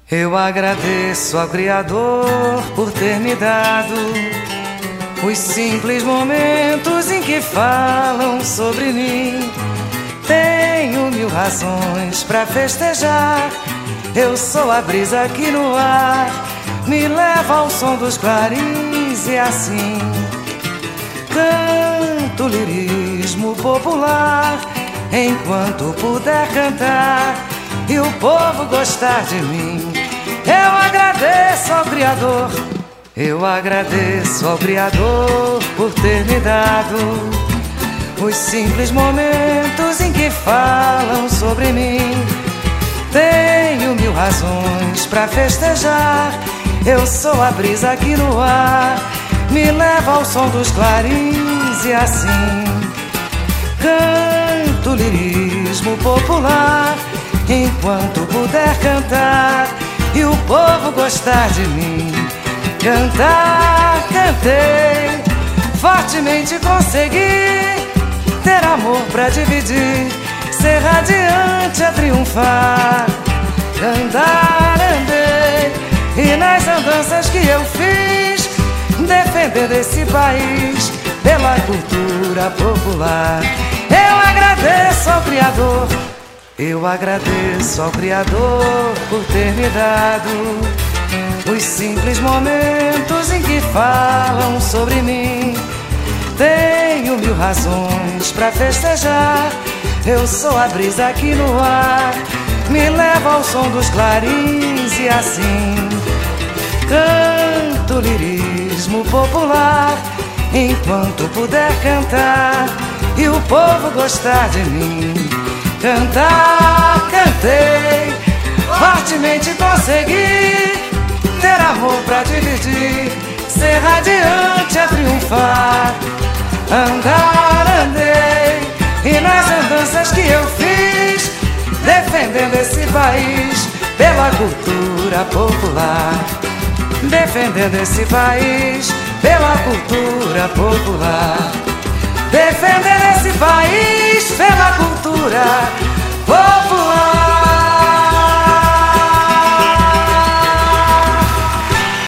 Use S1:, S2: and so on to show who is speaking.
S1: Eu agradeço ao Criador por ter me dado os simples momentos em que falam sobre mim. Tenho mil razões pra festejar. Eu sou a brisa que no ar me leva ao som dos clarins e assim canto lirismo popular enquanto puder cantar e o povo gostar de mim. Eu agradeço ao Criador, eu agradeço ao Criador por ter me dado os simples momentos em que falam sobre mim. Tenho mil razões pra festejar. Eu sou a brisa que no ar me leva ao som dos clarins e assim canto lirismo popular enquanto puder cantar e o povo gostar de mim. Cantar, cantei, fortemente consegui ter amor pra dividir, ser radiante a triunfar. Andar, andei, e nas andanças que eu fiz, defendendo esse país pela cultura popular. Eu agradeço ao Criador, eu agradeço ao Criador por ter me dado os simples momentos em que falam sobre mim. Tenho mil razões pra festejar. Eu sou a brisa que no ar me leva ao som dos clarins e assim canto lirismo popular enquanto puder cantar e o povo gostar de mim. Cantar, cantei, fortemente consegui ter amor pra dividir, ser radiante a triunfar. Andar, andei, e nas andanças que eu fiz, defendendo esse país pela cultura popular. Defendendo esse país pela cultura popular. Defendendo esse país pela cultura